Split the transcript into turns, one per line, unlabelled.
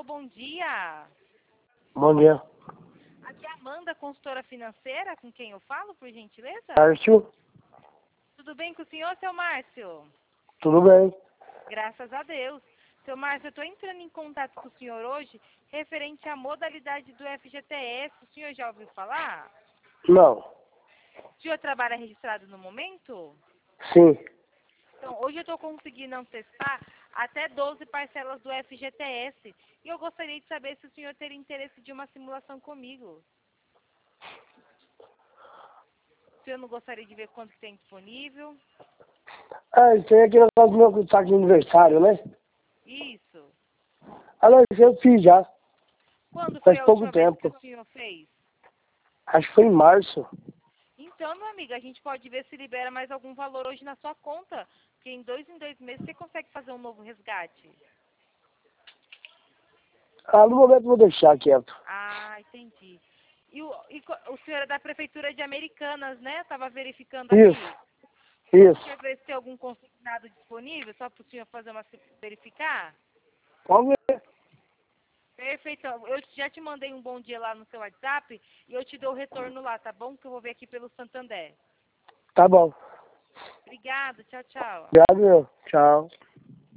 Alô, bom dia.
Bom dia.
Aqui é a Amanda, consultora financeira, com quem eu falo, por gentileza?
Márcio,
Tudo bem com o senhor, seu Márcio?
tudo bem?
Graças a Deus. Seu Márcio, eu estou entrando em contato com o senhor hoje, referente à modalidade do FGTS. O senhor já ouviu falar?
Não.
O senhor trabalha registrado no momento?
Sim.
Então, hoje eu estou conseguindo antecipar até 12 parcelas do FGTS. E eu gostaria de saber se o senhor teria interesse de uma simulação comigo. O senhor não gostaria de ver quanto que tem disponível?
Ah, isso aí é aquele negócio do meu saco de aniversário, né?
Isso.
Ah, não, isso eu fiz já.
Quando foi
Faz
a
pouco
última vez que
tempo.
o senhor fez?
Acho que foi em março.
Então, meu amigo, a gente pode ver se libera mais algum valor hoje na sua conta. Porque em 2 meses você consegue fazer um novo resgate.
Ah, no momento eu vou deixar quieto.
Ah, entendi. O senhor é da Prefeitura de Americanas, né? Estava verificando aqui.
Isso, isso.
Quer ver se tem algum consignado disponível, só para o senhor fazer verificar?
Pode ver.
Perfeito. Eu já te mandei um bom dia lá no seu WhatsApp e eu te dou o retorno lá, tá bom? Que eu vou ver aqui pelo Santander.
Tá bom.
Obrigada. Tchau, tchau.
Obrigado, meu. Tchau.